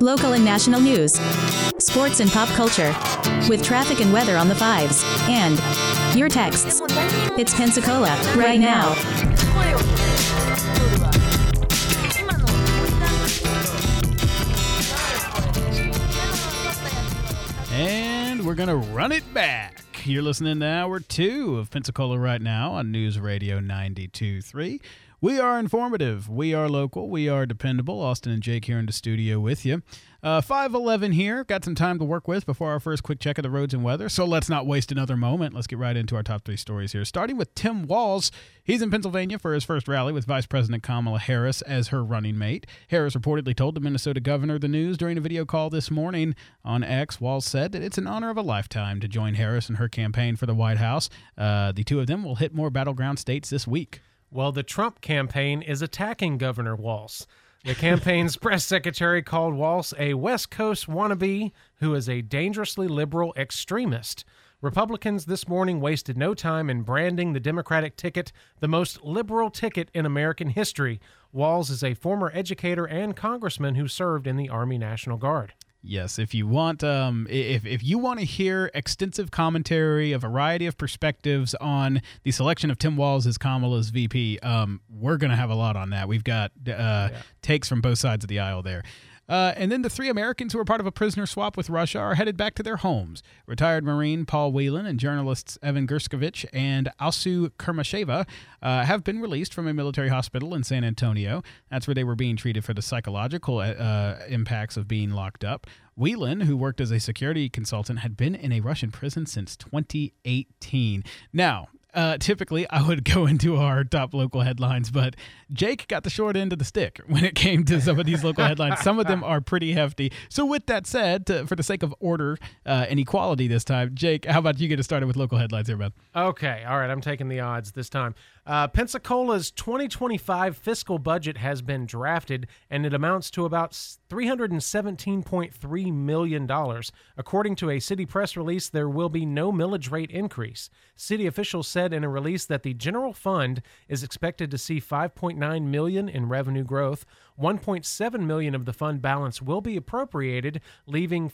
local and national news, sports and pop culture, with traffic and weather on the fives, and your texts. It's Pensacola, right now. And we're going to run it back. You're listening to Hour 2 of Pensacola Right Now on News Radio 92.3. We are informative, we are local, we are dependable. Austin and Jake here in the studio with you. 5:11 here. Got some time to work with before our first quick check of the roads and weather, so let's not waste another moment. Let's get right into our top 3 stories here, starting with Tim Walz. He's in Pennsylvania for his first rally with Vice President Kamala Harris as her running mate. Harris reportedly told the Minnesota governor the news during a video call this morning on X. Walz said that it's an honor of a lifetime to join Harris in her campaign for the White House. The two of them will hit more battleground states this week. Well, the Trump campaign is attacking Governor Walz. The campaign's press secretary called Walz a West Coast wannabe who is a dangerously liberal extremist. Republicans this morning wasted no time in branding the Democratic ticket the most liberal ticket in American history. Walz is a former educator and congressman who served in the Army National Guard. Yes, if you want, if you want to hear extensive commentary, a variety of perspectives on the selection of Tim Walz as Kamala's VP, we're going to have a lot on that. We've got takes from both sides of the aisle there. And then the 3 Americans who were part of a prisoner swap with Russia are headed back to their homes. Retired Marine Paul Whelan and journalists Evan Gershkovich and Alsu Kurmasheva have been released from a military hospital in San Antonio. That's where they were being treated for the psychological impacts of being locked up. Whelan, who worked as a security consultant, had been in a Russian prison since 2018. Now, typically, I would go into our top local headlines, but Jake got the short end of the stick when it came to some of these local headlines. Some of them are pretty hefty. So with that said, for the sake of order and equality this time, Jake, how about you get us started with local headlines here, bud? Okay, all right, I'm taking the odds this time. Pensacola's 2025 fiscal budget has been drafted, and it amounts to about $317.3 million. According to a city press release, there will be no millage rate increase. City officials said in a release that the general fund is expected to see $5.9 million in revenue growth. $1.7 million of the fund balance will be appropriated, leaving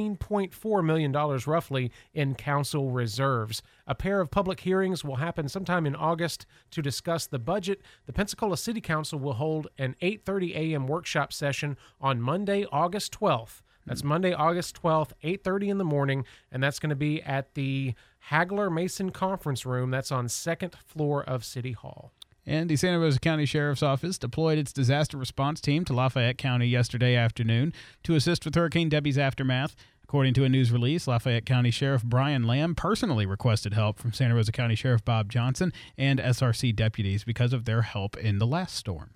$14.4 million roughly in council reserves. A pair of public hearings will happen sometime in August to discuss the budget. The Pensacola City Council will hold an 8:30 a.m. workshop session on Monday, August 12th. That's Monday, August 12th, 8:30 in the morning, and that's going to be at the Hagler Mason Conference Room. That's on 2nd floor of City Hall. And the Santa Rosa County Sheriff's Office deployed its disaster response team to Lafayette County yesterday afternoon to assist with Hurricane Debbie's aftermath. According to a news release, Lafayette County Sheriff Brian Lamb personally requested help from Santa Rosa County Sheriff Bob Johnson and SRC deputies because of their help in the last storm.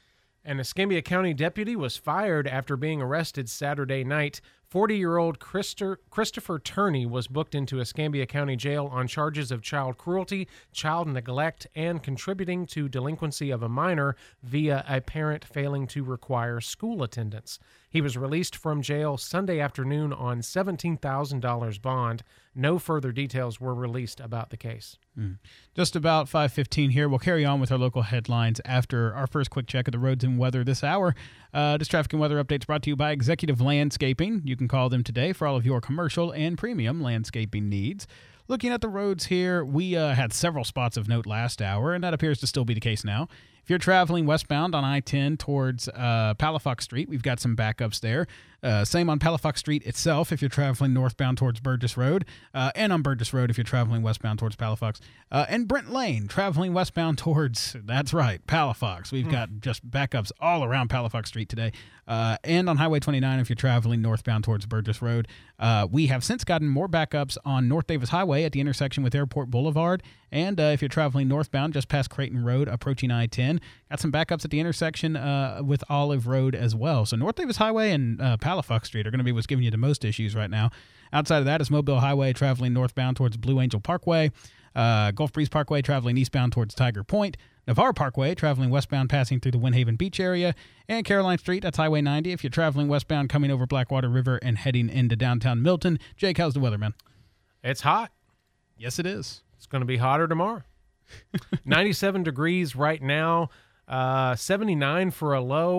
An Escambia County deputy was fired after being arrested Saturday night. 40-year-old Christopher Turney was booked into Escambia County Jail on charges of child cruelty, child neglect, and contributing to delinquency of a minor via a parent failing to require school attendance. He was released from jail Sunday afternoon on $17,000 bond. No further details were released about the case. Just about 5:15 here. We'll carry on with our local headlines after our first quick check of the roads and weather this hour. This traffic and weather update is brought to you by Executive Landscaping. You can call them today for all of your commercial and premium landscaping needs. Looking at the roads here, we had several spots of note last hour, and that appears to still be the case now. If you're traveling westbound on I-10 towards Palafox Street, we've got some backups there. Same on Palafox Street itself if you're traveling northbound towards Burgess Road, and on Burgess Road if you're traveling westbound towards Palafox. And Brent Lane, traveling westbound towards, that's right, Palafox. We've got just backups all around Palafox Street today. And on Highway 29 if you're traveling northbound towards Burgess Road. We have since gotten more backups on North Davis Highway at the intersection with Airport Boulevard. And if you're traveling northbound just past Creighton Road, approaching I-10, got some backups at the intersection with Olive Road as well. So North Davis Highway and Palafox Street are going to be what's giving you the most issues right now. Outside of that is Mobile Highway traveling northbound towards Blue Angel Parkway, Gulf Breeze Parkway traveling eastbound towards Tiger Point, Navarre Parkway traveling westbound passing through the Windhaven Beach area, and Caroline Street, that's Highway 90 if you're traveling westbound coming over Blackwater River and heading into downtown Milton. Jake, how's the weather, man? It's hot. Yes, it is. It's going to be hotter tomorrow. 97 degrees right now, 79 for a low.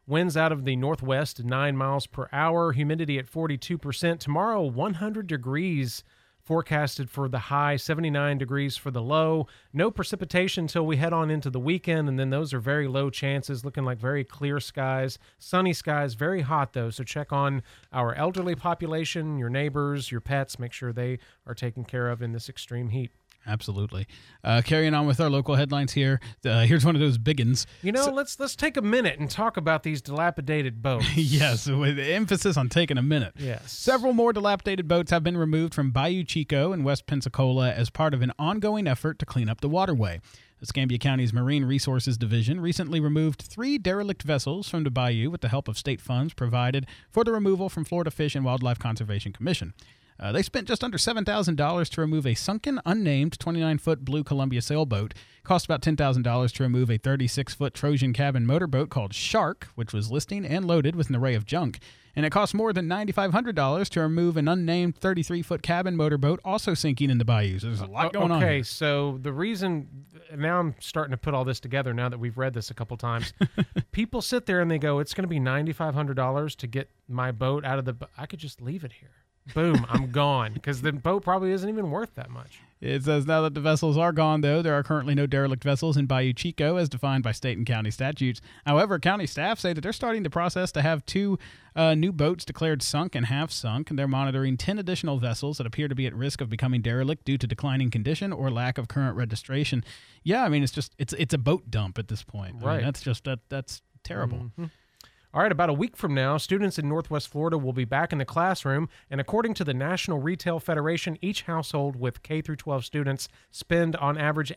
Winds out of the northwest at 9 miles per hour. Humidity at 42%. Tomorrow, 100 degrees forecasted for the high, 79 degrees for the low. No precipitation until we head on into the weekend, and then those are very low chances, looking like very clear skies, sunny skies, very hot though. So check on our elderly population, your neighbors, your pets, make sure they are taken care of in this extreme heat. Absolutely. Carrying on with our local headlines here. Here's one of those big ones. Let's take a minute and talk about these dilapidated boats. Yes, with emphasis on taking a minute. Yes. Several more dilapidated boats have been removed from Bayou Chico in West Pensacola as part of an ongoing effort to clean up the waterway. Escambia County's Marine Resources Division recently removed 3 derelict vessels from the bayou with the help of state funds provided for the removal from Florida Fish and Wildlife Conservation Commission. They spent just under $7,000 to remove a sunken, unnamed 29-foot Blue Columbia sailboat. Cost about $10,000 to remove a 36-foot Trojan cabin motorboat called Shark, which was listing and loaded with an array of junk. And it cost more than $9,500 to remove an unnamed 33-foot cabin motorboat also sinking in the bayous. There's a lot going on here. Okay, so the reason, now I'm starting to put all this together now that we've read this a couple times. People sit there and they go, it's going to be $9,500 to get my boat out of the, I could just leave it here. Boom, I'm gone, because the boat probably isn't even worth that much. It says now that the vessels are gone, though, there are currently no derelict vessels in Bayou Chico as defined by state and county statutes. However, county staff say that they're starting the process to have 2 new boats declared sunk and half sunk, and they're monitoring 10 additional vessels that appear to be at risk of becoming derelict due to declining condition or lack of current registration. Yeah, I mean, it's a boat dump at this point. Right. I mean, that's terrible. Mm-hmm. All right, about a week from now, students in Northwest Florida will be back in the classroom, and according to the National Retail Federation, each household with K-12 students spend on average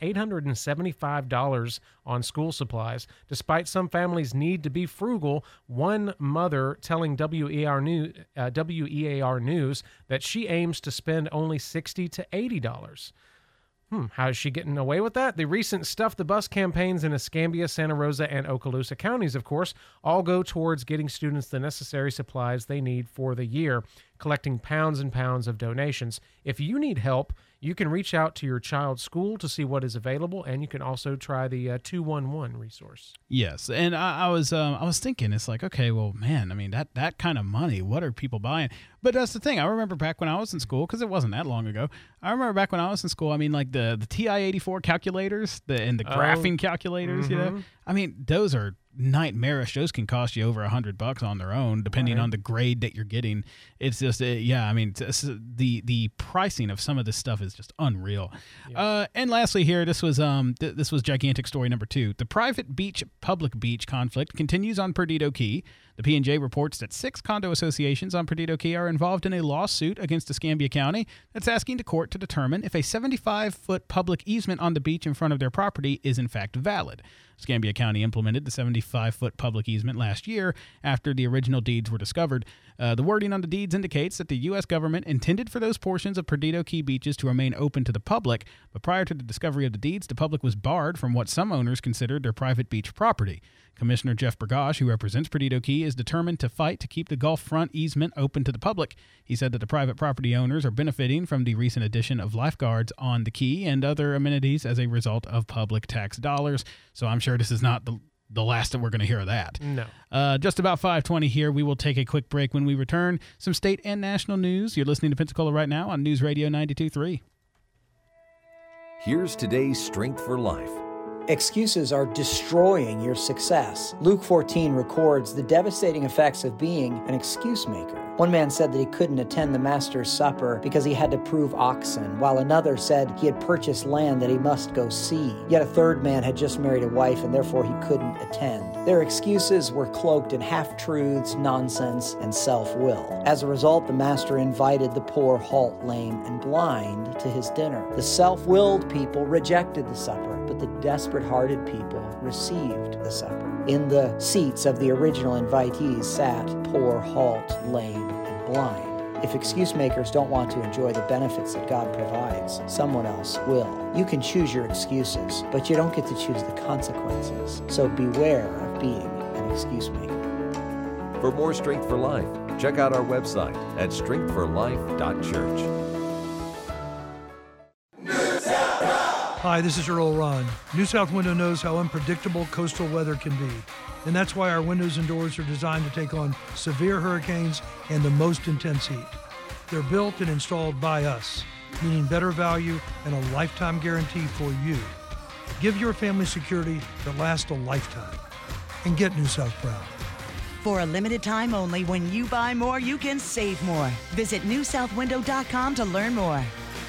$875 on school supplies. Despite some families' need to be frugal, one mother telling WEAR News that she aims to spend only $60 to $80. How is she getting away with that? The recent Stuff the Bus campaigns in Escambia, Santa Rosa, and Okaloosa counties, of course, all go towards getting students the necessary supplies they need for the year, collecting pounds and pounds of donations. If you need help, you can reach out to your child's school to see what is available, and you can also try the 211 resource. Yes, and I was thinking, it's like, okay, well, man, I mean, that kind of money, what are people buying? But that's the thing. I remember back when I was in school, because it wasn't that long ago. I remember back when I was in school, I mean, like the TI-84 calculators and the graphing calculators, you know? I mean, those are nightmarish. Those can cost you over $100 on their own, depending on the grade that you're getting. It's just, I mean, the pricing of some of this stuff is just unreal. Yes. And lastly here, this was gigantic story number 2. The private beach, public beach conflict continues on Perdido Key. The P&J reports that 6 condo associations on Perdido Key are involved in a lawsuit against Escambia County that's asking the court to determine if a 75-foot public easement on the beach in front of their property is in fact valid. Escambia County implemented the 75-foot public easement last year after the original deeds were discovered. The wording on the deeds indicates that the U.S. government intended for those portions of Perdido Key beaches to remain open to the public, but prior to the discovery of the deeds, the public was barred from what some owners considered their private beach property. Commissioner Jeff Bergosh, who represents Perdido Key, is determined to fight to keep the Gulf Front easement open to the public. He said that the private property owners are benefiting from the recent addition of lifeguards on the key and other amenities as a result of public tax dollars. So I'm sure this is not the last that we're going to hear of that. No. Just about 5:20 here. We will take a quick break. When we return, some state and national news. You're listening to Pensacola right now on News Radio 92.3. Here's today's Strength for Life. Excuses are destroying your success. Luke 14 records the devastating effects of being an excuse maker. One man said that he couldn't attend the Master's Supper because he had to prove oxen, while another said he had purchased land that he must go see. Yet a third man had just married a wife and therefore he couldn't attend. Their excuses were cloaked in half-truths, nonsense, and self-will. As a result, the Master invited the poor, halt, lame, and blind to his dinner. The self-willed people rejected the supper, but the desperate-hearted people received the supper. In the seats of the original invitees sat poor, halt, lame, and blind. If excuse makers don't want to enjoy the benefits that God provides, someone else will. You can choose your excuses, but you don't get to choose the consequences. So beware of being an excuse maker. For more Strength for Life, check out our website at strengthforlife.church. Hi, this is Earl Ron. New South Window knows how unpredictable coastal weather can be, and that's why our windows and doors are designed to take on severe hurricanes and the most intense heat. They're built and installed by us, meaning better value and a lifetime guarantee for you. Give your family security that lasts a lifetime, and get New South proud. For a limited time only, when you buy more, you can save more. Visit newsouthwindow.com to learn more.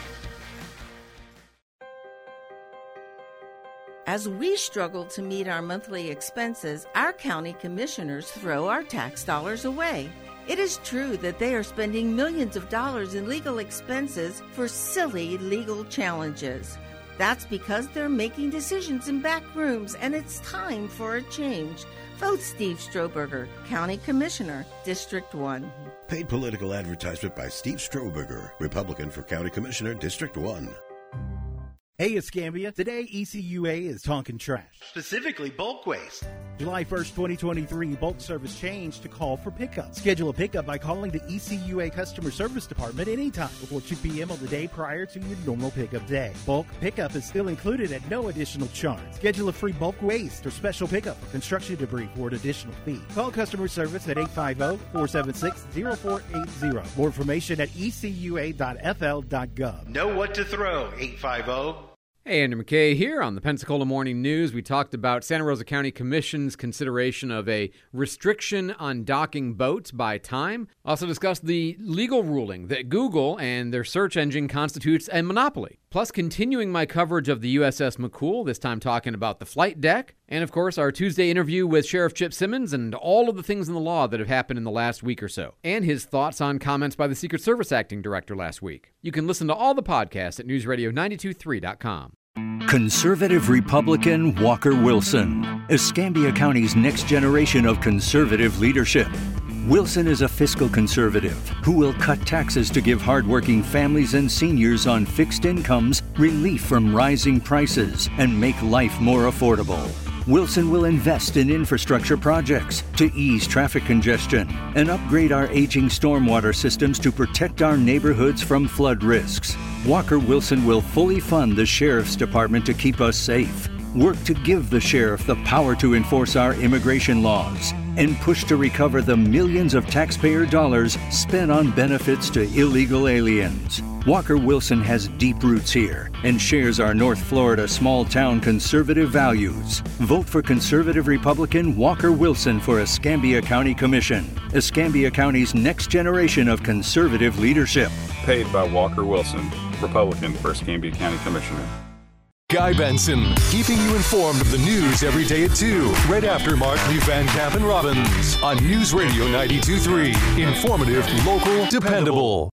As we struggle to meet our monthly expenses, our county commissioners throw our tax dollars away. It is true that they are spending millions of dollars in legal expenses for silly legal challenges. That's because they're making decisions in back rooms, and it's time for a change. Vote Steve Stroberger, County Commissioner, District 1. Paid political advertisement by Steve Stroberger, Republican for County Commissioner, District 1. Hey, Escambia. Today, ECUA is talking trash. Specifically, bulk waste. July 1st, 2023, bulk service changed to call for pickup. Schedule a pickup by calling the ECUA Customer Service Department anytime before 2 p.m. on the day prior to your normal pickup day. Bulk pickup is still included at no additional charge. Schedule a free bulk waste or special pickup for construction debris for an additional fee. Call customer service at 850-476-0480. More information at ecua.fl.gov. Know what to throw, 850. Hey, Andrew McKay here on the Pensacola Morning News. We talked about Santa Rosa County Commission's consideration of a restriction on docking boats by time. Also discussed the legal ruling that Google and their search engine constitutes a monopoly. Plus, continuing my coverage of the USS McCool, this time talking about the flight deck. And, of course, our Tuesday interview with Sheriff Chip Simmons and all of the things in the law that have happened in the last week or so. And his thoughts on comments by the Secret Service acting director last week. You can listen to all the podcasts at newsradio923.com. Conservative Republican Walker Wilson, Escambia County's next generation of conservative leadership. Wilson is a fiscal conservative who will cut taxes to give hardworking families and seniors on fixed incomes relief from rising prices and make life more affordable. Wilson will invest in infrastructure projects to ease traffic congestion and upgrade our aging stormwater systems to protect our neighborhoods from flood risks. Walker Wilson will fully fund the Sheriff's Department to keep us safe, work to give the Sheriff the power to enforce our immigration laws, and push to recover the millions of taxpayer dollars spent on benefits to illegal aliens. Walker Wilson has deep roots here and shares our North Florida small-town conservative values. Vote for conservative Republican Walker Wilson for Escambia County Commission, Escambia County's next generation of conservative leadership. Paid by Walker Wilson, Republican for Escambia County Commissioner. Guy Benson, keeping you informed of the news every day at 2, right after Mark Lee Van Camp and Robbins on News Radio 92.3. Informative, local, dependable.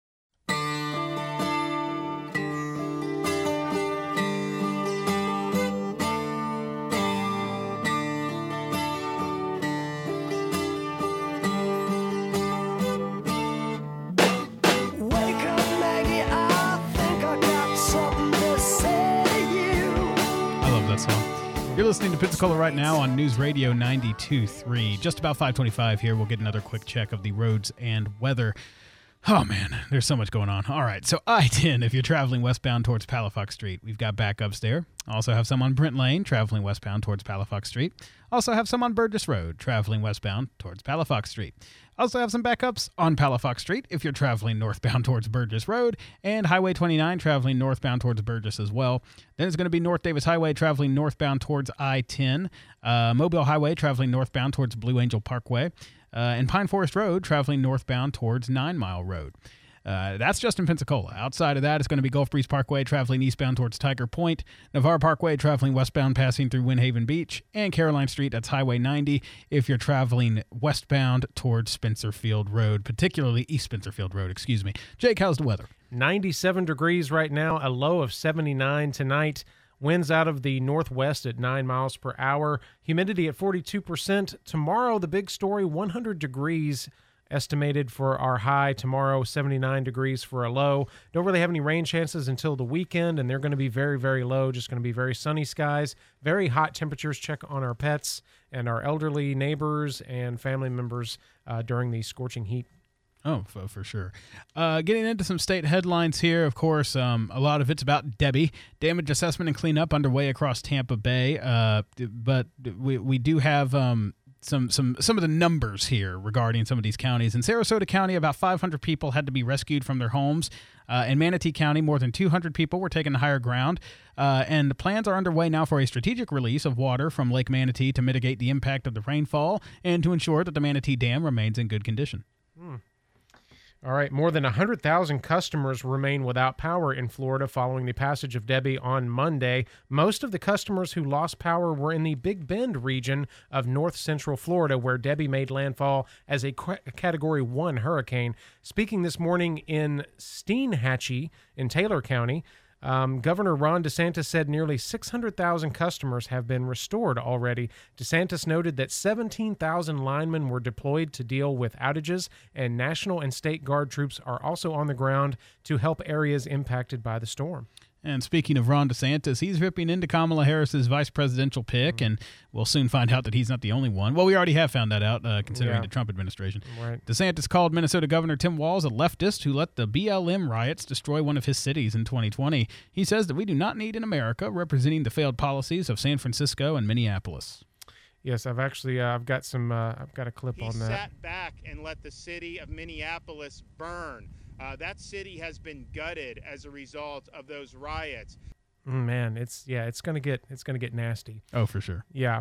You're listening to Pensacola right now on News Radio 92.3. Just about 5:25 here. We'll get another quick check of the roads and weather. Oh, man, there's so much going on. All right, so I-10, if you're traveling westbound towards Palafox Street, we've got backups there. Also have some on Brent Lane, traveling westbound towards Palafox Street. Also have some on Burgess Road, traveling westbound towards Palafox Street. Also have some backups on Palafox Street if you're traveling northbound towards Burgess Road, and Highway 29 traveling northbound towards Burgess as well. Then it's going to be North Davis Highway traveling northbound towards I-10, Mobile Highway traveling northbound towards Blue Angel Parkway, and Pine Forest Road traveling northbound towards 9 Mile Road. That's just in Pensacola. Outside of that, it's going to be Gulf Breeze Parkway traveling eastbound towards Tiger Point, Navarre Parkway traveling westbound passing through Windhaven Beach, and Caroline Street, that's Highway 90 if you're traveling westbound towards Spencerfield Road, particularly East Spencerfield Road, excuse me. Jake, how's the weather? 97 degrees right now, a low of 79 tonight. Winds out of the northwest at 9 miles per hour. Humidity at 42%. Tomorrow, the big story, 100 degrees estimated for our high. Tomorrow, 79 degrees for a low. Don't really have any rain chances until the weekend, and they're going to be very, very low. Just going to be very sunny skies. Very hot temperatures. Check on our pets and our elderly neighbors and family members during the scorching heat. Oh, for sure. Getting into some state headlines here, of course, a lot of it's about Debbie. Damage assessment and cleanup underway across Tampa Bay, but we do have some of the numbers here regarding some of these counties. In Sarasota County, about 500 people had to be rescued from their homes. In Manatee County, more than 200 people were taken to higher ground. And the plans are underway now for a strategic release of water from Lake Manatee to mitigate the impact of the rainfall and to ensure that the Manatee Dam remains in good condition. All right, more than 100,000 customers remain without power in Florida following the passage of Debbie on Monday. Most of the customers who lost power were in the Big Bend region of north central Florida, where Debbie made landfall as a Category 1 hurricane. Speaking this morning in Steinhatchee in Taylor County, Governor Ron DeSantis said nearly 600,000 customers have been restored already. DeSantis noted that 17,000 linemen were deployed to deal with outages, and National and State Guard troops are also on the ground to help areas impacted by the storm. And speaking of Ron DeSantis, he's ripping into Kamala Harris's vice presidential pick, and we'll soon find out that he's not the only one. Well, we already have found that out, considering the Trump administration. Right. DeSantis called Minnesota Governor Tim Walz a leftist who let the BLM riots destroy one of his cities in 2020. He says that we do not need an America representing the failed policies of San Francisco and Minneapolis. Yes, I've actually I've got a clip on that. He sat back and let the city of Minneapolis burn. That city has been gutted as a result of those riots. Man, it's gonna get nasty. Oh, for sure. Yeah.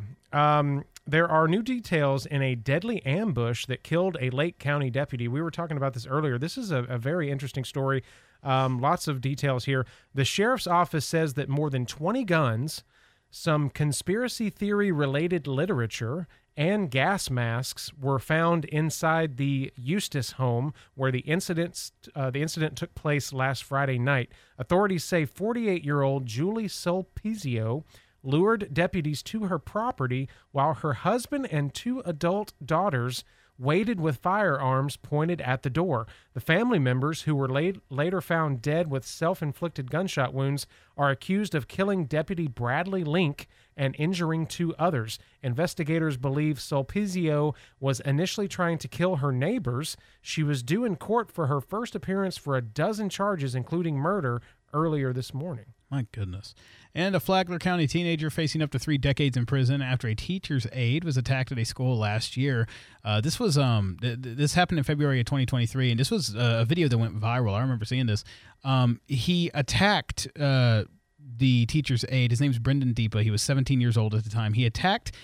There are new details in a deadly ambush that killed a Lake County deputy. We were talking about this earlier. This is a very interesting story. Lots of details here. The sheriff's office says that more than 20 guns, some conspiracy theory related literature, and gas masks were found inside the Eustis home where the incident took place last Friday night. Authorities say 48-year-old Julie Sulpizio lured deputies to her property while her husband and 2 adult daughters waited with firearms pointed at the door. The family members, who were later found dead with self-inflicted gunshot wounds, are accused of killing Deputy Bradley Link and injuring 2 others. Investigators believe Sulpizio was initially trying to kill her neighbors. She was due in court for her first appearance for a dozen charges, including murder, earlier this morning. My goodness. And a Flagler County teenager facing up to 3 decades in prison after a teacher's aide was attacked at a school last year. This was this happened in February of 2023, and this was a video that went viral. I remember seeing this. He attacked the teacher's aide. His name's Brendan Deepa. He was 17 years old at the time. He attacked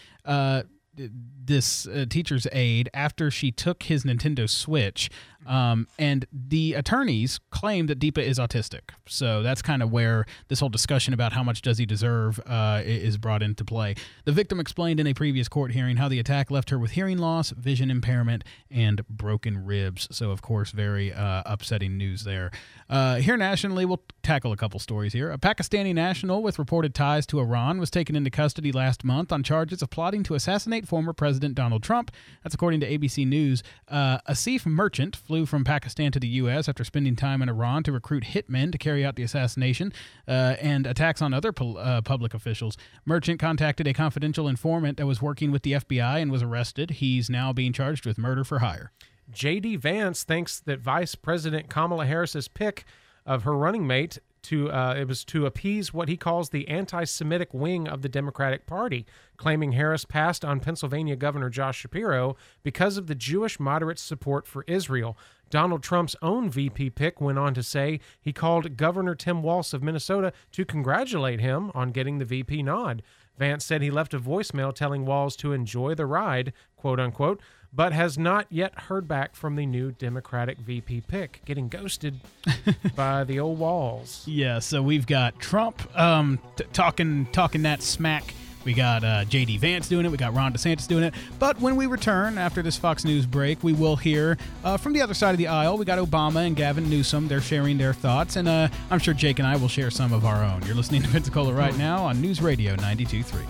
this teacher's aide after she took his Nintendo Switch. And the attorneys claim that Deepa is autistic. So that's kind of where this whole discussion about how much does he deserve is brought into play. The victim explained in a previous court hearing how the attack left her with hearing loss, vision impairment, and broken ribs. So, of course, very upsetting news there. Here nationally, we'll tackle a couple stories here. A Pakistani national with reported ties to Iran was taken into custody last month on charges of plotting to assassinate former President Donald Trump. That's according to ABC News. Asif Merchant flew from Pakistan to the U.S. after spending time in Iran to recruit hitmen to carry out the assassination and attacks on other public officials. Merchant contacted a confidential informant that was working with the FBI and was arrested. He's now being charged with murder for hire. J.D. Vance thinks that Vice President Kamala Harris's pick of her running mate was to appease what he calls the anti-Semitic wing of the Democratic Party, claiming Harris passed on Pennsylvania Governor Josh Shapiro because of the Jewish moderates' support for Israel. Donald Trump's own VP pick went on to say he called Governor Tim Walz of Minnesota to congratulate him on getting the VP nod. Vance said he left a voicemail telling Walz to enjoy the ride, quote unquote, but has not yet heard back from the new Democratic VP pick, getting ghosted by the old Walz. Yeah, so we've got Trump talking that smack. We got J.D. Vance doing it. We got Ron DeSantis doing it. But when we return after this Fox News break, we will hear from the other side of the aisle. We got Obama and Gavin Newsom. They're sharing their thoughts, and I'm sure Jake and I will share some of our own. You're listening to Pensacola right now on News Radio 92.3.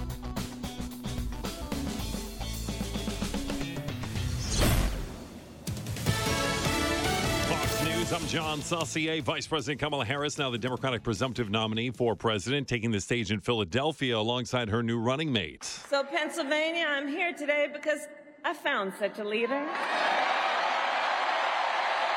I'm John Saucier. Vice President Kamala Harris, now the Democratic presumptive nominee for president, taking the stage in Philadelphia alongside her new running mate. So, Pennsylvania, I'm here today because I found such a leader.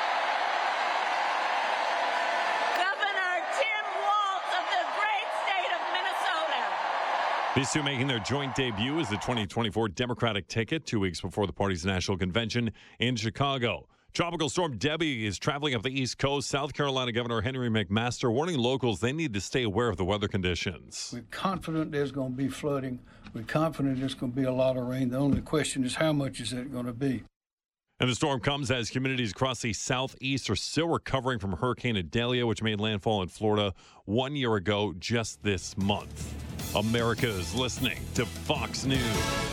These two making their joint debut as the 2024 Democratic ticket 2 weeks before the party's national convention in Chicago. Tropical storm Debbie is traveling up the East Coast. South Carolina Governor Henry McMaster warning locals they need to stay aware of the weather conditions. We're confident there's going to be flooding. We're confident there's going to be a lot of rain. The only question is how much is it going to be? And the storm comes as communities across the southeast are still recovering from Hurricane Idalia, which made landfall in Florida 1 year ago just this month. America is listening to Fox News.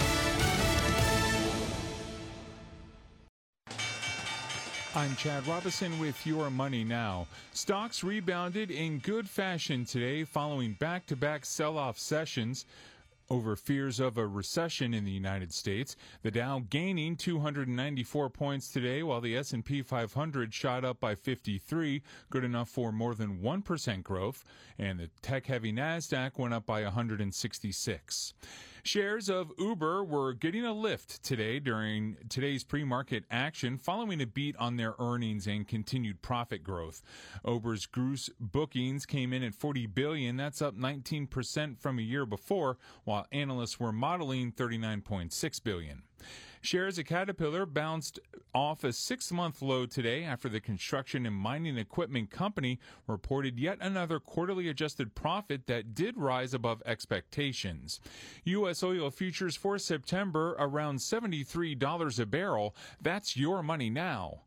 I'm Chad Robinson with Your Money Now. Stocks rebounded in good fashion today following back-to-back sell-off sessions over fears of a recession in the United States. The Dow gaining 294 points today, while the S&P 500 shot up by 53, good enough for more than 1% growth, and the tech-heavy NASDAQ went up by 166. Shares of Uber were getting a lift today during today's pre-market action following a beat on their earnings and continued profit growth. Uber's gross bookings came in at $40 billion. That's up 19% from a year before, while analysts were modeling $39.6 billion. Shares of Caterpillar bounced off a 6-month low today after the construction and mining equipment company reported yet another quarterly adjusted profit that did rise above expectations. U.S. oil futures for September around $73 a barrel. That's Your Money Now.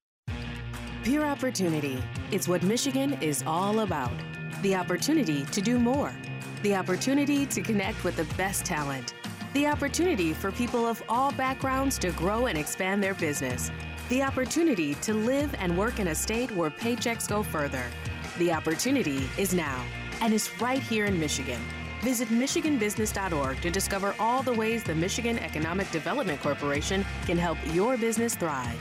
Pure opportunity. It's what Michigan is all about. The opportunity to do more. The opportunity to connect with the best talent. The opportunity for people of all backgrounds to grow and expand their business. The opportunity to live and work in a state where paychecks go further. The opportunity is now, and is right here in Michigan. Visit MichiganBusiness.org to discover all the ways the Michigan Economic Development Corporation can help your business thrive.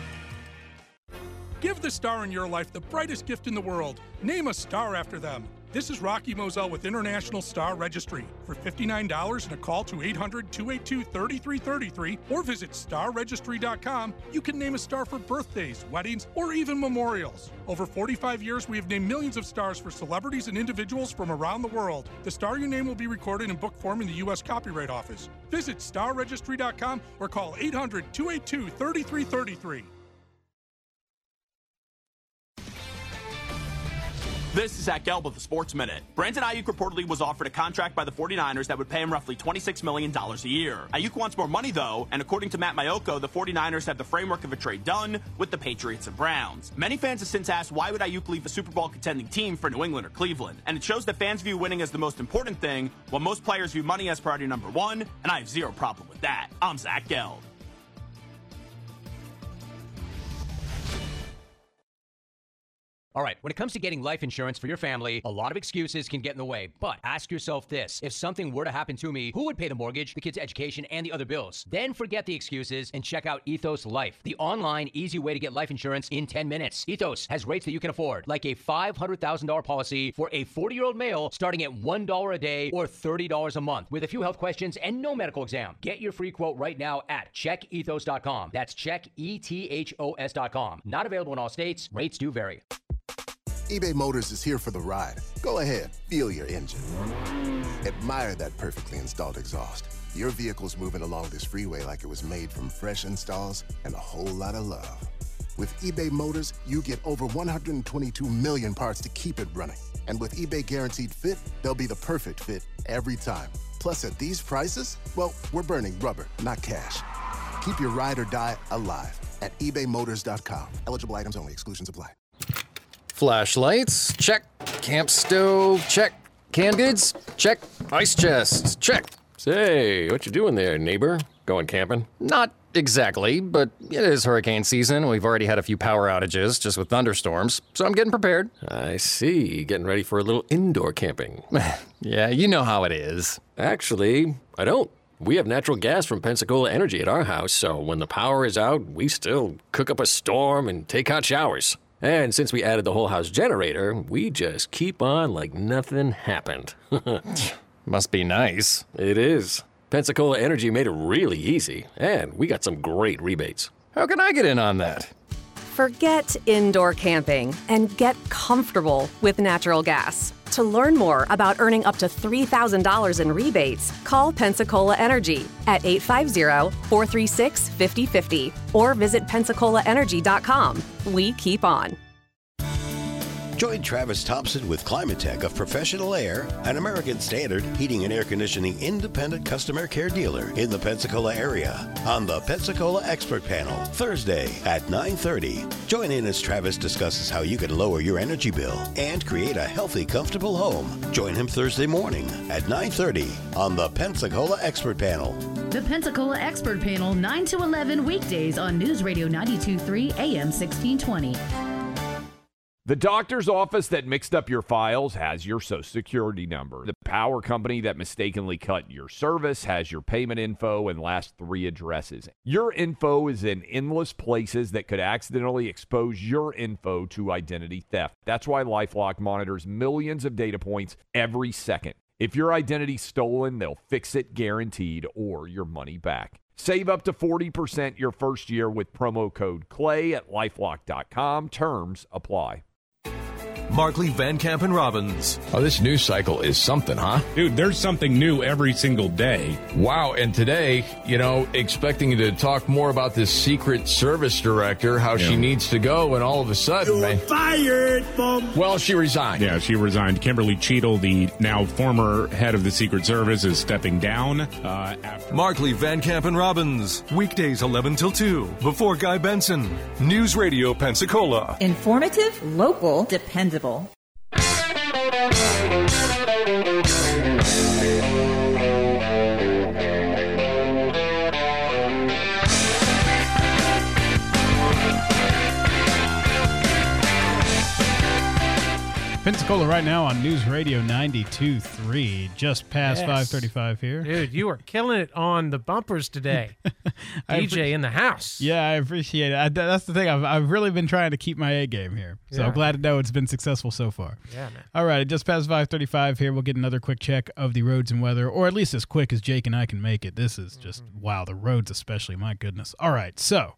Give the star in your life the brightest gift in the world. Name a star after them. This is Rocky Moselle with International Star Registry. For $59 and a call to 800-282-3333 or visit starregistry.com, you can name a star for birthdays, weddings, or even memorials. Over 45 years, we have named millions of stars for celebrities and individuals from around the world. The star you name will be recorded in book form in the U.S. Copyright Office. Visit starregistry.com or call 800-282-3333. This is Zach Gelb with the Sports Minute. Brandon Ayuk reportedly was offered a contract by the 49ers that would pay him roughly $26 million a year. Ayuk wants more money, though, and according to Matt Maiocco, the 49ers have the framework of a trade done with the Patriots and Browns. Many fans have since asked why would Ayuk leave a Super Bowl contending team for New England or Cleveland, and it shows that fans view winning as the most important thing, while most players view money as priority number one, and I have zero problem with that. I'm Zach Gelb. All right, when it comes to getting life insurance for your family, a lot of excuses can get in the way. But ask yourself this. If something were to happen to me, who would pay the mortgage, the kids' education, and the other bills? Then forget the excuses and check out Ethos Life, the online, easy way to get life insurance in 10 minutes. Ethos has rates that you can afford, like a $500,000 policy for a 40-year-old male starting at $1 a day or $30 a month, with a few health questions and no medical exam. Get your free quote right now at checkethos.com. That's checkethos.com. Not available in all states. Rates do vary. eBay Motors is here for the ride. Go ahead, feel your engine. Admire that perfectly installed exhaust. Your vehicle's moving along this freeway like it was made from fresh installs and a whole lot of love. With eBay Motors, you get over 122 million parts to keep it running. And with eBay Guaranteed Fit, they'll be the perfect fit every time. Plus, at these prices, well, we're burning rubber, not cash. Keep your ride or die alive at ebaymotors.com. Eligible items only. Exclusions apply. Flashlights, check. Camp stove, check. Canned goods, check. Ice chest, check. Say, what you doing there, neighbor? Going camping? Not exactly, but it is hurricane season. We've already had a few power outages just with thunderstorms, so I'm getting prepared. I see. Getting ready for a little indoor camping. Yeah, you know how it is. Actually, I don't. We have natural gas from Pensacola Energy at our house, so when the power is out, we still cook up a storm and take hot showers. And since we added the whole house generator, we just keep on like nothing happened. Must be nice. It is. Pensacola Energy made it really easy, and we got some great rebates. How can I get in on that? Forget indoor camping and get comfortable with natural gas. To learn more about earning up to $3,000 in rebates, call Pensacola Energy at 850-436-5050 or visit PensacolaEnergy.com. We keep on. Join Travis Thompson with Climatech of Professional Air, an American Standard heating and air conditioning independent customer care dealer in the Pensacola area, on the Pensacola Expert Panel, Thursday at 9:30. Join in as Travis discusses how you can lower your energy bill and create a healthy, comfortable home. Join him Thursday morning at 9:30 on the Pensacola Expert Panel. The Pensacola Expert Panel, 9 to 11 weekdays on News Radio 92.3 AM 1620. The doctor's office that mixed up your files has your Social Security number. The power company that mistakenly cut your service has your payment info and last 3 addresses. Your info is in endless places that could accidentally expose your info to identity theft. That's why LifeLock monitors millions of data points every second. If your identity's stolen, they'll fix it guaranteed or your money back. Save up to 40% your first year with promo code CLAY at LifeLock.com. Terms apply. Markley, Van Camp, and Robbins. Oh, this news cycle is something, huh? Dude, there's something new every single day. Wow, and today, expecting you to talk more about this Secret Service director, how she needs to go, and all of a sudden, You're fired, Bob. Well, she resigned. Yeah, she resigned. Kimberly Cheadle, the now former head of the Secret Service, is stepping down after. Markley, Van Camp, and Robbins. Weekdays 11 till 2. Before Guy Benson. News Radio Pensacola. Informative, local, dependable. Pensacola right now on News Radio 92.3, just past 5:35 here. Dude, you are killing it on the bumpers today. DJ in the house. Yeah, I appreciate it. That's the thing. I've really been trying to keep my A game here. So I'm glad to know it's been successful so far. Yeah, man. All right, just past 5:35 here. We'll get another quick check of the roads and weather, or at least as quick as Jake and I can make it. This is just, wow, the roads especially. My goodness. All right, so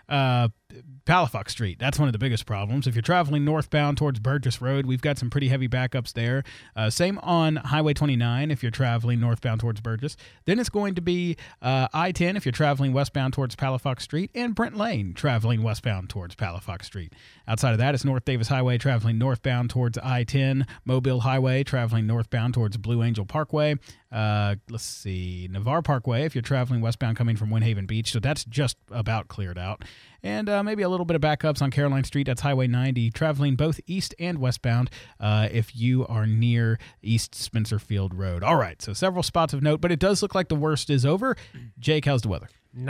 Palafox Street, that's one of the biggest problems. If you're traveling northbound towards Burgess Road, we've got some pretty heavy backups there. Same on Highway 29 if you're traveling northbound towards Burgess. Then it's going to be I-10 if you're traveling westbound towards Palafox Street, and Brent Lane traveling westbound towards Palafox Street. Outside of that, it's North Davis Highway traveling northbound towards I-10, Mobile Highway traveling northbound towards Blue Angel Parkway. Let's see, Navarre Parkway if you're traveling westbound coming from Windhaven Beach. So that's just about cleared out. And maybe a little bit of backups on Caroline Street. That's Highway 90, traveling both east and westbound if you are near East Spencer Field Road. All right, so several spots of note, but it does look like the worst is over. Jake, how's the weather?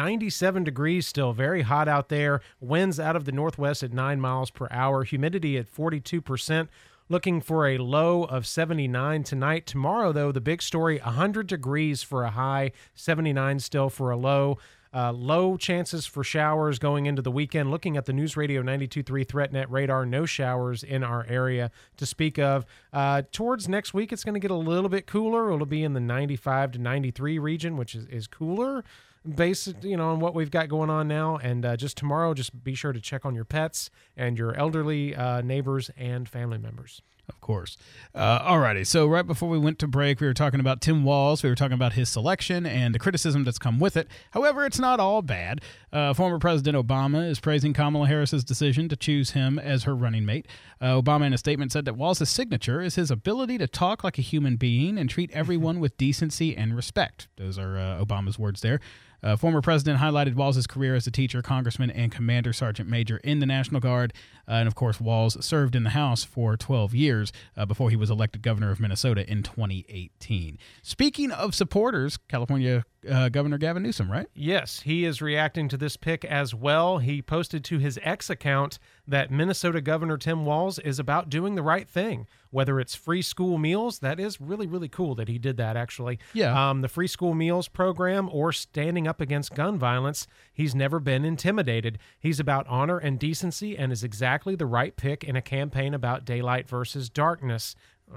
97 degrees still, very hot out there. Winds out of the northwest at 9 miles per hour. Humidity at 42%. Looking for a low of 79 tonight. Tomorrow, though, the big story, 100 degrees for a high, 79 still for a low. Low chances for showers going into the weekend. Looking at the News Radio 92.3 ThreatNet radar, no showers in our area to speak of. Towards next week, it's going to get a little bit cooler. It'll be in the 95 to 93 region, which is cooler based, on what we've got going on now. And just tomorrow, just be sure to check on your pets and your elderly neighbors and family members. Of course. All righty. So right before we went to break, we were talking about Tim Walz. We were talking about his selection and the criticism that's come with it. However, it's not all bad. Former President Obama is praising Kamala Harris's decision to choose him as her running mate. Obama in a statement said that Walz's signature is his ability to talk like a human being and treat everyone with decency and respect. Those are Obama's words there. Former president highlighted Walz's career as a teacher, congressman, and commander sergeant major in the National Guard. And, of course, Walz served in the House for 12 years before he was elected governor of Minnesota in 2018. Speaking of supporters, California Governor Gavin Newsom, right? Yes, he is reacting to this pick as well. He posted to his X account that Minnesota Governor Tim Walz is about doing the right thing, whether it's free school meals. That is really, really cool that he did that, actually. Yeah. The free school meals program or standing up against gun violence. He's never been intimidated. He's about honor and decency and is exactly the right pick in a campaign about daylight versus darkness.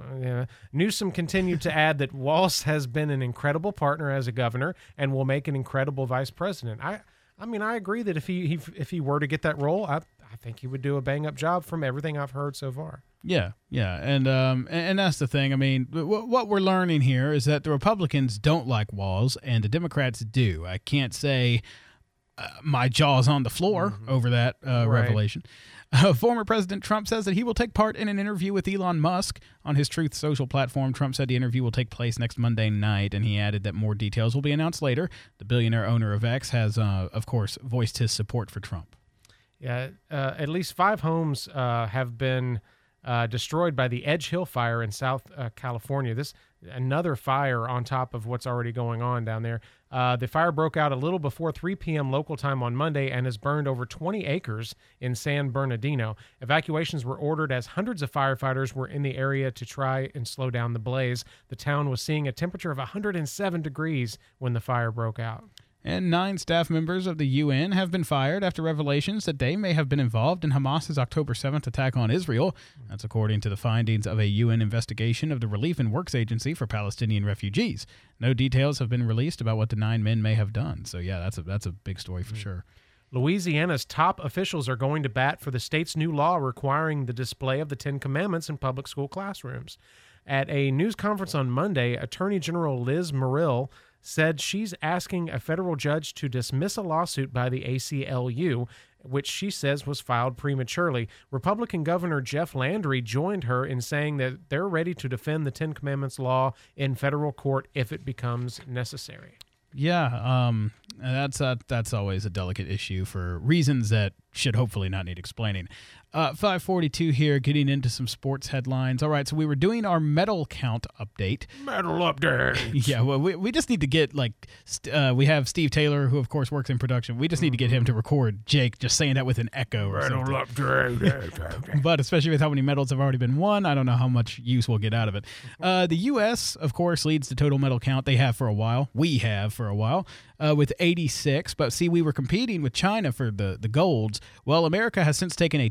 Newsom continued to add that Walz has been an incredible partner as a governor and will make an incredible vice president. I mean, I agree that if he were to get that role, I think he would do a bang-up job from everything I've heard so far. Yeah, and that's the thing. I mean, what we're learning here is that the Republicans don't like walls, and the Democrats do. I can't say my jaw's on the floor over that revelation. Former President Trump says that he will take part in an interview with Elon Musk on his Truth Social platform. Trump said the interview will take place next Monday night, and he added that more details will be announced later. The billionaire owner of X has, of course, voiced his support for Trump. Yeah, at least 5 homes have been destroyed by the Edge Hill fire in South California. This another fire on top of what's already going on down there. The fire broke out a little before 3 p.m. local time on Monday and has burned over 20 acres in San Bernardino. Evacuations were ordered as hundreds of firefighters were in the area to try and slow down the blaze. The town was seeing a temperature of 107 degrees when the fire broke out. And 9 staff members of the UN have been fired after revelations that they may have been involved in Hamas's October 7th attack on Israel. That's according to the findings of a UN investigation of the Relief and Works Agency for Palestinian Refugees. No details have been released about what the 9 men may have done. So, yeah, that's a big story for sure. Louisiana's top officials are going to bat for the state's new law requiring the display of the 10 Commandments in public school classrooms. At a news conference on Monday, Attorney General Liz Muriel said she's asking a federal judge to dismiss a lawsuit by the ACLU, which she says was filed prematurely. Republican Governor Jeff Landry joined her in saying that they're ready to defend the 10 Commandments law in federal court if it becomes necessary. Yeah, that's always a delicate issue for reasons that should hopefully not need explaining. 5:42 here, getting into some sports headlines. All right, so we were doing our medal count update. Medal update. Yeah, well, we just need to get, we have Steve Taylor, who, of course, works in production. We just need to get him to record Jake just saying that with an echo or medal something. update. But especially with how many medals have already been won, I don't know how much use we'll get out of it. The U.S., of course, leads the total medal count. They have for a while. We have for a while. With 86. But see, we were competing with China for the golds. Well, America has since taken a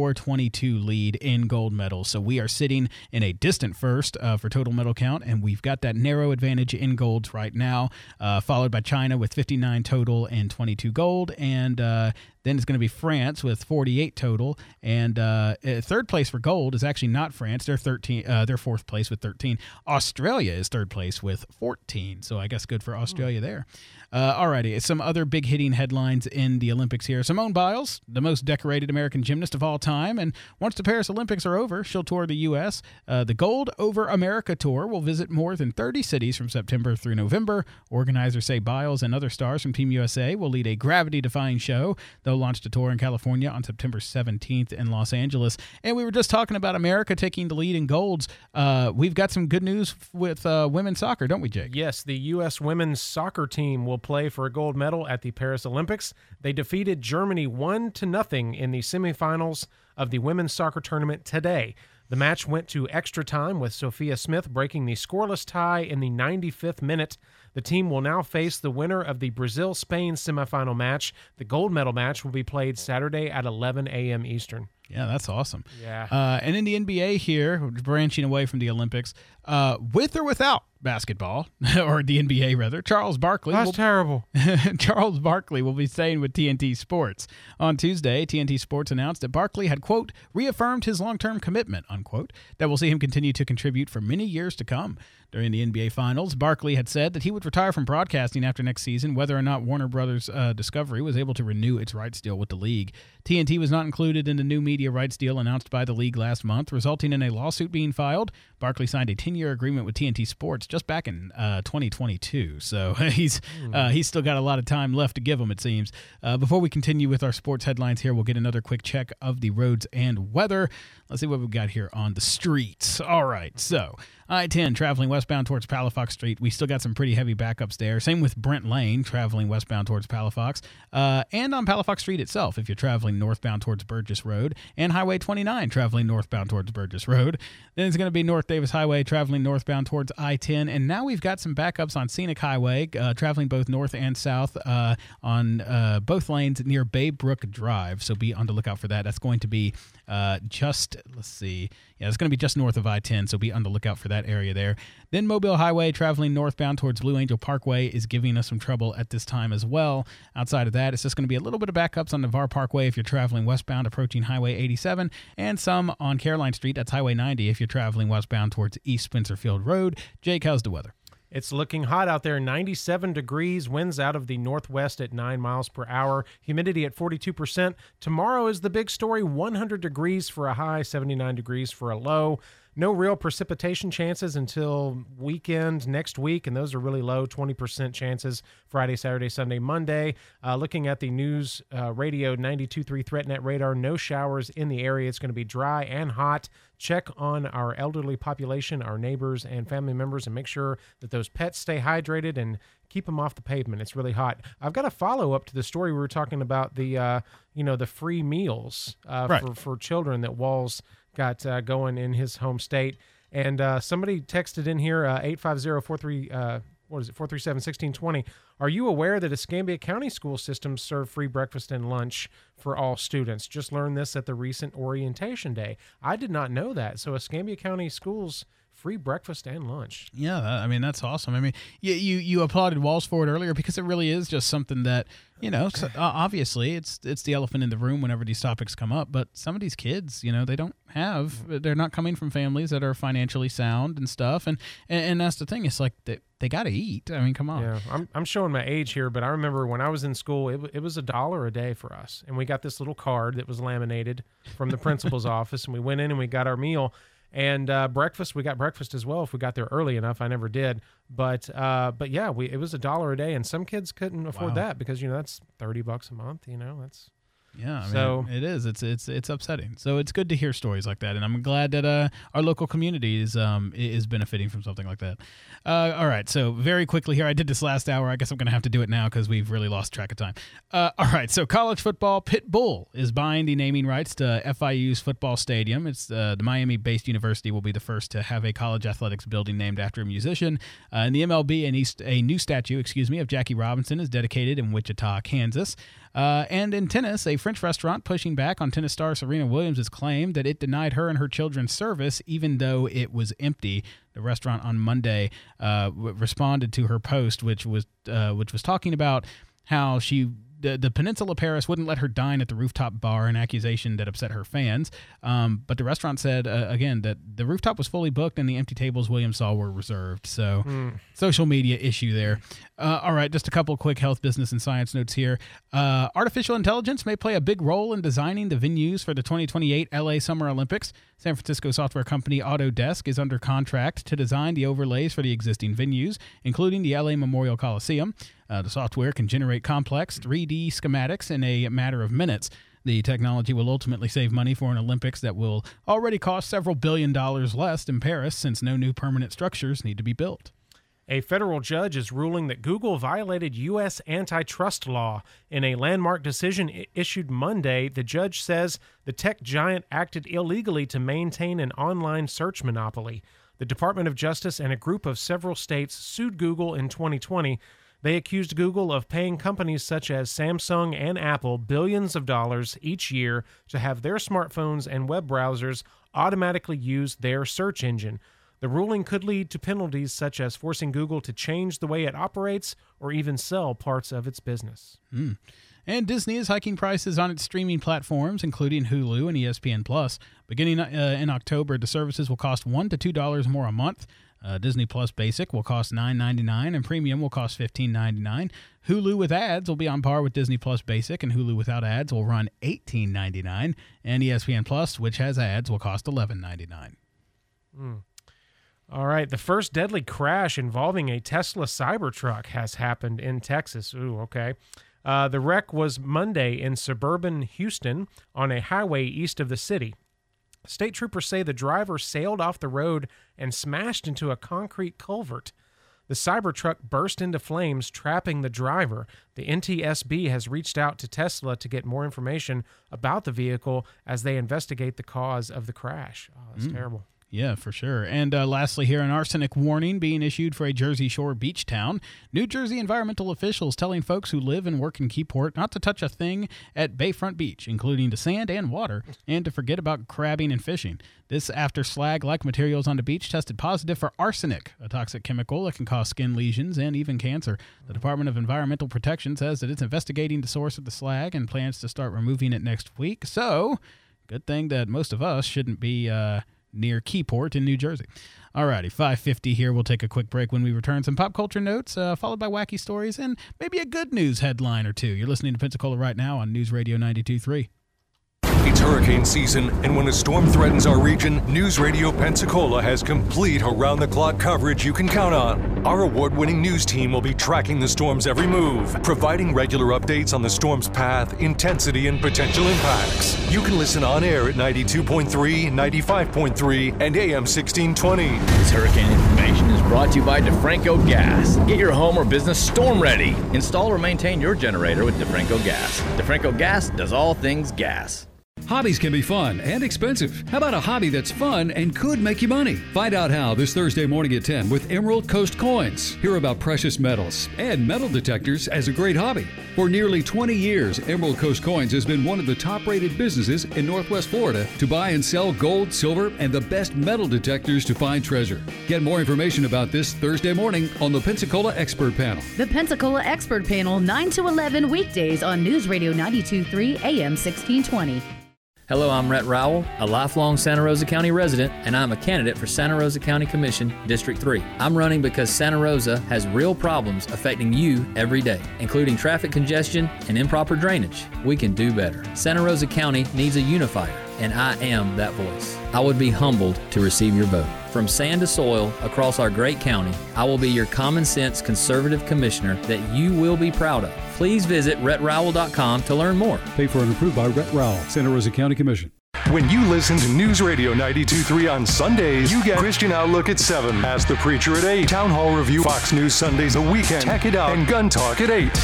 24-22 lead in gold medals. So we are sitting in a distant first for total medal count, and we've got that narrow advantage in golds right now, followed by China with 59 total and 22 gold, and then it's going to be France with 48 total, and third place for gold is actually not France. They're fourth place with 13. Australia is third place with 14, so I guess good for Australia there. Alrighty, some other big hitting headlines in the Olympics here. Simone Biles, the most decorated American gymnast of all time, and once the Paris Olympics are over, she'll tour the U.S. The Gold Over America Tour will visit more than 30 cities from September through November. Organizers say Biles and other stars from Team USA will lead a gravity-defying show. They'll launch the tour in California on September 17th in Los Angeles. And we were just talking about America taking the lead in golds. We've got some good news with women's soccer, don't we, Jake? Yes, the U.S. women's soccer team will play for a gold medal at the Paris Olympics. They defeated Germany 1-0 in the semifinals of the women's soccer tournament today. The match went to extra time with Sophia Smith breaking the scoreless tie in the 95th minute. The team will now face the winner of the Brazil-Spain semifinal match. The gold medal match will be played Saturday at 11 a.m. Eastern. Yeah, that's awesome. Yeah. And in the NBA here, branching away from the Olympics, with or without basketball, or the NBA rather, Charles Barkley. That's terrible. Charles Barkley will be staying with TNT Sports. On Tuesday, TNT Sports announced that Barkley had, quote, reaffirmed his long-term commitment, unquote, that will see him continue to contribute for many years to come. During the NBA Finals, Barkley had said that he would retire from broadcasting after next season, whether or not Warner Brothers Discovery was able to renew its rights deal with the league. TNT was not included in the new media rights deal announced by the league last month, resulting in a lawsuit being filed. Barkley signed a 10-year agreement with TNT Sports just back in 2022, so he's still got a lot of time left to give him, it seems. Before we continue with our sports headlines here, we'll get another quick check of the roads and weather. Let's see what we've got here on the streets. All right, so I-10 traveling westbound towards Palafox Street. We still got some pretty heavy backups there. Same with Brent Lane traveling westbound towards Palafox. And on Palafox Street itself, if you're traveling northbound towards Burgess Road. And Highway 29 traveling northbound towards Burgess Road. Then it's going to be North Davis Highway traveling northbound towards I-10. And now we've got some backups on Scenic Highway traveling both north and south on both lanes near Bay Brook Drive. So be on the lookout for that. That's going to be it's going to be just north of I-10. So be on the lookout for that. that area there. Then Mobile Highway traveling northbound towards Blue Angel Parkway is giving us some trouble at this time as well. Outside of that, it's just going to be a little bit of backups on Navarre Parkway if you're traveling westbound approaching Highway 87, and some on Caroline Street, that's Highway 90, if you're traveling westbound towards East Spencerfield Road. Jake, how's the weather? It's looking hot out there, 97 degrees, winds out of the northwest at 9 miles per hour, humidity at 42%. Tomorrow is the big story, 100 degrees for a high, 79 degrees for a low. No real precipitation chances until weekend next week, and those are really low, 20% chances Friday, Saturday, Sunday, Monday. Looking at the News Radio 92.3 ThreatNet radar, no showers in the area. It's going to be dry and hot. Check on our elderly population, our neighbors and family members, and make sure that those pets stay hydrated and keep them off the pavement. It's really hot. I've got a follow-up to the story we were talking about, the free meals for children that Walls got going in his home state. And somebody texted in here, 850-437-1620. Are you aware that Escambia County school systems serve free breakfast and lunch for all students? Just learned this at the recent orientation day. I did not know that. So Escambia County schools, free breakfast and lunch. Yeah, I mean, that's awesome. I mean, you applauded Walls for it earlier because it really is just something that, obviously it's the elephant in the room whenever these topics come up, but some of these kids, they're not coming from families that are financially sound and stuff. And that's the thing. It's like they got to eat. I mean, come on. Yeah, I'm showing my age here, but I remember when I was in school, it was $1 a day for us. And we got this little card that was laminated from the principal's office, and we went in and we got our meal. And breakfast, we got breakfast as well if we got there early enough. I never did, but yeah, it was $1 a day, and some kids couldn't afford that because that's $30 a month. That's Yeah, I mean, it is. It's upsetting. So it's good to hear stories like that, and I'm glad that our local community is benefiting from something like that. All right, so very quickly here, I did this last hour. I guess I'm going to have to do it now because we've really lost track of time. All right, so college football, Pitt Bull is buying the naming rights to FIU's football stadium. It's the Miami-based university will be the first to have a college athletics building named after a musician. In the MLB, a new statue, of Jackie Robinson is dedicated in Wichita, Kansas. And in tennis, a French restaurant pushing back on tennis star Serena Williams' claim that it denied her and her children service even though it was empty. The restaurant on Monday responded to her post, which was talking about how the Peninsula Paris wouldn't let her dine at the rooftop bar, an accusation that upset her fans. But the restaurant said, again, that the rooftop was fully booked and the empty tables Williams saw were reserved. So social media issue there. All right, just a couple of quick health, business, and science notes here. Artificial intelligence may play a big role in designing the venues for the 2028 LA Summer Olympics. San Francisco software company Autodesk is under contract to design the overlays for the existing venues, including the LA Memorial Coliseum. The software can generate complex 3D schematics in a matter of minutes. The technology will ultimately save money for an Olympics that will already cost several $1 billion less than Paris, since no new permanent structures need to be built. A federal judge is ruling that Google violated U.S. antitrust law. In a landmark decision issued Monday, the judge says the tech giant acted illegally to maintain an online search monopoly. The Department of Justice and a group of several states sued Google in 2020. They accused Google of paying companies such as Samsung and Apple billions of dollars each year to have their smartphones and web browsers automatically use their search engine. The ruling could lead to penalties such as forcing Google to change the way it operates or even sell parts of its business. And Disney is hiking prices on its streaming platforms, including Hulu and ESPN+. Beginning in October, the services will cost $1 to $2 more a month. Disney Plus Basic will cost $9.99 and Premium will cost $15.99. Hulu with ads will be on par with Disney Plus Basic, and Hulu without ads will run $18.99. And ESPN Plus, which has ads, will cost $11.99. All right, the first deadly crash involving a Tesla Cybertruck has happened in Texas. Ooh, okay. The wreck was Monday in suburban Houston on a highway east of the city. State troopers say the driver sailed off the road and smashed into a concrete culvert. The Cybertruck burst into flames, trapping the driver. The NTSB has reached out to Tesla to get more information about the vehicle as they investigate the cause of the crash. Oh, that's terrible. Yeah, for sure. And lastly here, an arsenic warning being issued for a Jersey Shore beach town. New Jersey environmental officials telling folks who live and work in Keyport not to touch a thing at Bayfront Beach, including the sand and water, and to forget about crabbing and fishing. This after slag-like materials on the beach tested positive for arsenic, a toxic chemical that can cause skin lesions and even cancer. The Department of Environmental Protection says that it's investigating the source of the slag and plans to start removing it next week. So, good thing that most of us shouldn't be near Keyport in New Jersey. Alrighty, 5:50 here. We'll take a quick break. When we return, some pop culture notes, followed by wacky stories, and maybe a good news headline or two. You're listening to Pensacola right now on News Radio 92.3. It's hurricane season, and when a storm threatens our region, News Radio Pensacola has complete around-the-clock coverage you can count on. Our award-winning news team will be tracking the storm's every move, providing regular updates on the storm's path, intensity, and potential impacts. You can listen on air at 92.3, 95.3, and AM 1620. This hurricane information is brought to you by DeFranco Gas. Get your home or business storm ready. Install or maintain your generator with DeFranco Gas. DeFranco Gas does all things gas. Hobbies can be fun and expensive. How about a hobby that's fun and could make you money? Find out how this Thursday morning at 10 with Emerald Coast Coins. Hear about precious metals and metal detectors as a great hobby. For nearly 20 years, Emerald Coast Coins has been one of the top-rated businesses in Northwest Florida to buy and sell gold, silver, and the best metal detectors to find treasure. Get more information about this Thursday morning on the Pensacola Expert Panel. The Pensacola Expert Panel, 9 to 11 weekdays on News Radio 92.3 AM 1620. Hello, I'm Rhett Rowell, a lifelong Santa Rosa County resident, and I'm a candidate for Santa Rosa County Commission, District 3. I'm running because Santa Rosa has real problems affecting you every day, including traffic congestion and improper drainage. We can do better. Santa Rosa County needs a unifier, and I am that voice. I would be humbled to receive your vote. From sand to soil across our great county, I will be your common sense conservative commissioner that you will be proud of. Please visit rhettrowell.com to learn more. Paid for and approved by Rhett Rowell, Santa Rosa County Commission. When you listen to News Radio 92.3 on Sundays, you get Christian Outlook at 7, Ask the Preacher at 8, Town Hall Review, Fox News Sundays a weekend, Tech It Out, and Gun Talk at 8.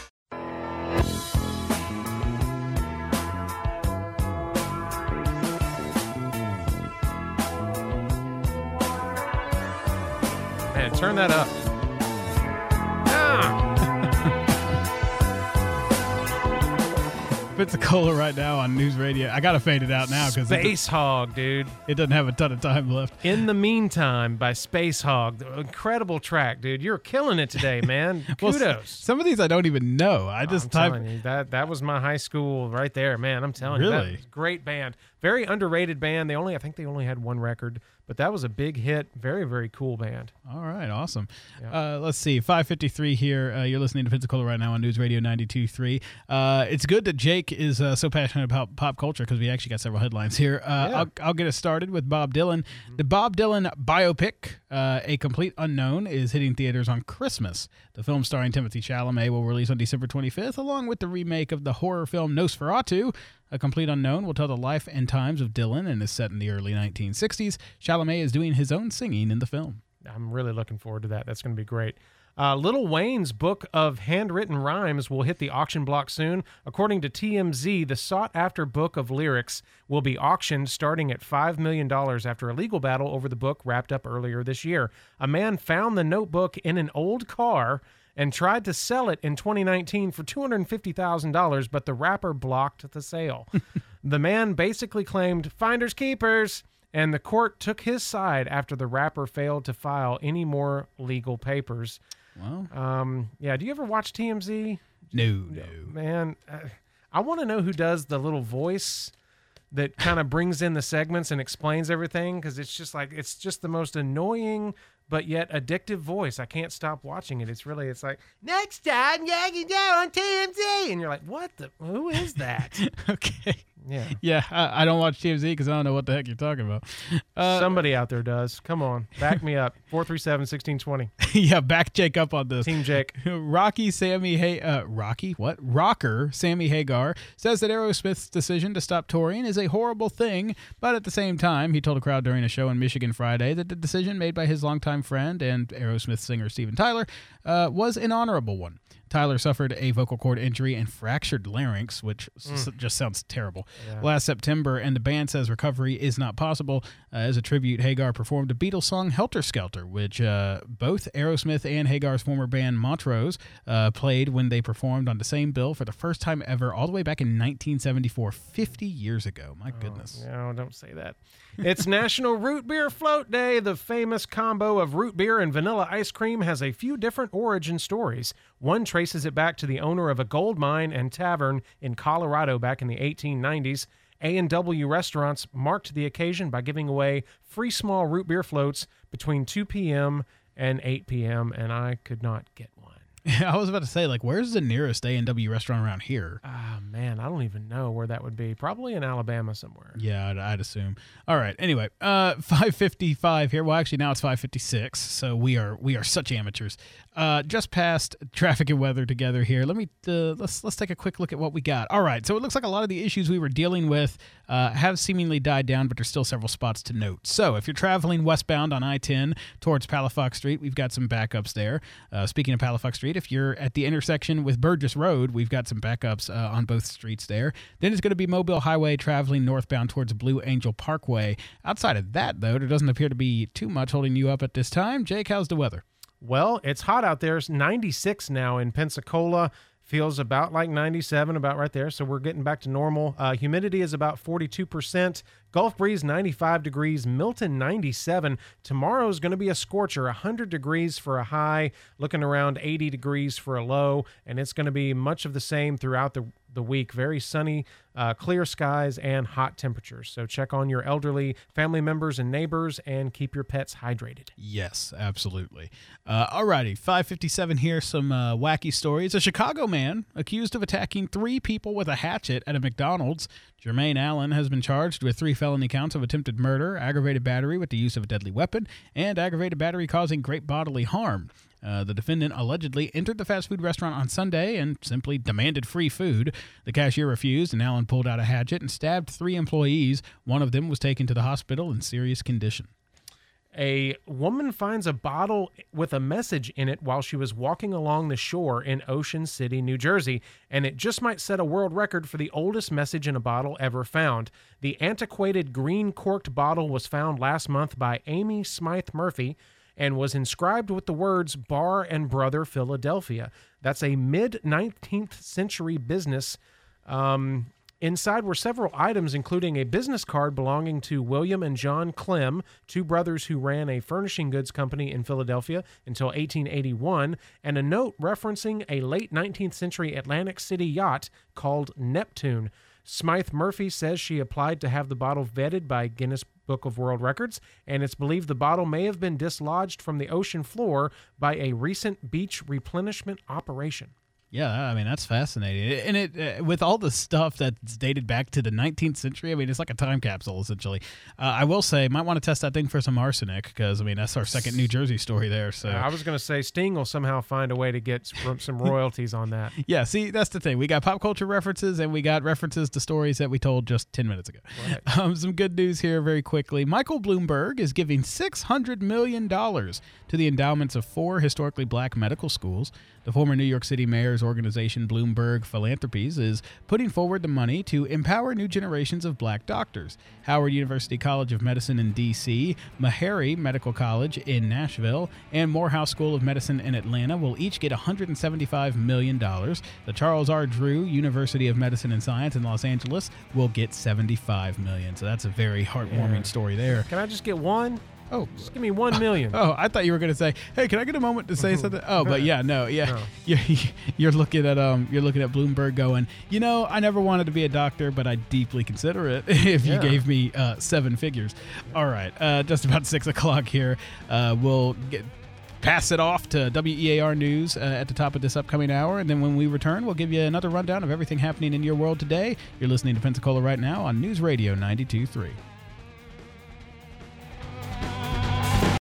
Man, turn that up. Pensacola right now on News Radio. I gotta fade it out now because Space Hog, dude. It doesn't have a ton of time left. In the Meantime by Space Hog. Incredible track, dude. You're killing it today, man. Kudos. Well, some of these I don't even know. I just type. That was my high school right there, man. I'm telling you. Really? Great band. Very underrated band. I think they only had one record, but that was a big hit. Very, very cool band. All right, awesome. Yeah. Let's see, 5:53 here. You're listening to Pensacola right now on News Radio 92.3. It's good that Jake is so passionate about pop culture because we actually got several headlines here. I'll get us started with Bob Dylan. The Bob Dylan biopic, A Complete Unknown, is hitting theaters on Christmas. The film starring Timothy Chalamet will release on December 25th, along with the remake of the horror film Nosferatu. A Complete Unknown will tell the life and times of Dylan and is set in the early 1960s. Chalamet is doing his own singing in the film. I'm really looking forward to that. That's going to be great. Lil Wayne's book of handwritten rhymes will hit the auction block soon. According to TMZ, the sought-after book of lyrics will be auctioned starting at $5 million after a legal battle over the book wrapped up earlier this year. A man found the notebook in an old car and tried to sell it in 2019 for $250,000, but the rapper blocked the sale. The man basically claimed finders keepers, and the court took his side after the rapper failed to file any more legal papers. Wow. Yeah, do you ever watch TMZ? No. Man, I want to know who does the little voice that kind of brings in the segments and explains everything, because it's just the most annoying but yet addictive voice. I can't stop watching it. It's like, next time, yeah, you go on TMZ. And you're like, who is that? Okay. Yeah. I don't watch TMZ because I don't know what the heck you're talking about. Somebody out there does. Come on. Back me up. 437-1620. Yeah, back Jake up on this. Team Jake. Rocker Sammy Hagar says that Aerosmith's decision to stop touring is a horrible thing, but at the same time, he told a crowd during a show in Michigan Friday that the decision made by his longtime friend and Aerosmith singer Steven Tyler was an honorable one. Tyler suffered a vocal cord injury and fractured larynx, which just sounds terrible, last September, and the band says recovery is not possible. As a tribute, Hagar performed a Beatles song, Helter Skelter, which both Aerosmith and Hagar's former band Montrose played when they performed on the same bill for the first time ever, all the way back in 1974, 50 years ago. My goodness. No, don't say that. It's National Root Beer Float Day. The famous combo of root beer and vanilla ice cream has a few different origin stories. One traces it back to the owner of a gold mine and tavern in Colorado back in the 1890s. A&W Restaurants marked the occasion by giving away free small root beer floats between 2 p.m. and 8 p.m., and I could not get one. I was about to say, like, where's the nearest A&W restaurant around here? Man, I don't even know where that would be. Probably in Alabama somewhere. Yeah, I'd assume. All right. Anyway, 5:55 here. Well, actually, now it's 5:56, so we are such amateurs. Just past traffic and weather together here. Let's take a quick look at what we got. All right. So it looks like a lot of the issues we were dealing with have seemingly died down, but there's still several spots to note. So if you're traveling westbound on I-10 towards Palafox Street, we've got some backups there. Speaking of Palafox Street, if you're at the intersection with Burgess Road, we've got some backups on both streets there. Then it's going to be Mobile Highway traveling northbound towards Blue Angel Parkway. Outside of that, though, there doesn't appear to be too much holding you up at this time. Jake, how's the weather? Well, it's hot out there. It's 96 now in Pensacola. Feels about like 97, about right there. So we're getting back to normal. Humidity is about 42%. Gulf breeze 95 degrees. Milton 97. Tomorrow's going to be a scorcher, 100 degrees for a high, looking around 80 degrees for a low, and it's going to be much of the same throughout the week. Very sunny, clear skies, and hot temperatures. So check on your elderly family members and neighbors and keep your pets hydrated. Yes, absolutely. All righty, 5:57 here, some wacky stories. A Chicago man accused of attacking 3 people with a hatchet at a McDonald's. Jermaine Allen has been charged with 3 felony counts of attempted murder, aggravated battery with the use of a deadly weapon, and aggravated battery causing great bodily harm. The defendant allegedly entered the fast food restaurant on Sunday and simply demanded free food. The cashier refused, and Allen pulled out a hatchet and stabbed 3 employees. One of them was taken to the hospital in serious condition. A woman finds a bottle with a message in it while she was walking along the shore in Ocean City, New Jersey, and it just might set a world record for the oldest message in a bottle ever found. The antiquated green corked bottle was found last month by Amy Smythe Murphy and was inscribed with the words Bar and Brother Philadelphia. That's a mid-19th century business. Inside were several items, including a business card belonging to William and John Clem, 2 brothers who ran a furnishing goods company in Philadelphia until 1881, and a note referencing a late 19th century Atlantic City yacht called Neptune. Smythe Murphy says she applied to have the bottle vetted by Guinness Book of World Records, and it's believed the bottle may have been dislodged from the ocean floor by a recent beach replenishment operation. Yeah, I mean, that's fascinating. And it with all the stuff that's dated back to the 19th century, I mean, it's like a time capsule, essentially. I will say, might want to test that thing for some arsenic, because, I mean, that's our second New Jersey story there. So I was going to say, Sting will somehow find a way to get some royalties on that. Yeah, see, that's the thing. We got pop culture references, and we got references to stories that we told just 10 minutes ago. Right. Some good news here very quickly. Michael Bloomberg is giving $600 million to the endowments of 4 historically black medical schools. The former New York City mayor's organization, Bloomberg Philanthropies, is putting forward the money to empower new generations of black doctors. Howard University College of Medicine in D.C., Meharry Medical College in Nashville, and Morehouse School of Medicine in Atlanta will each get $175 million. The Charles R. Drew University of Medicine and Science in Los Angeles will get $75 million. So that's a very heartwarming story there. Can I just get one? Oh, just give me $1 million. Oh, I thought you were going to say, "Hey, can I get a moment to say something?" Oh, but yeah, no. You're looking at Bloomberg going, you know, I never wanted to be a doctor, but I deeply consider it if you gave me 7 figures. All right, just about 6 o'clock here. We'll pass it off to WEAR News at the top of this upcoming hour, and then when we return, we'll give you another rundown of everything happening in your world today. You're listening to Pensacola Right Now on News Radio 92.3.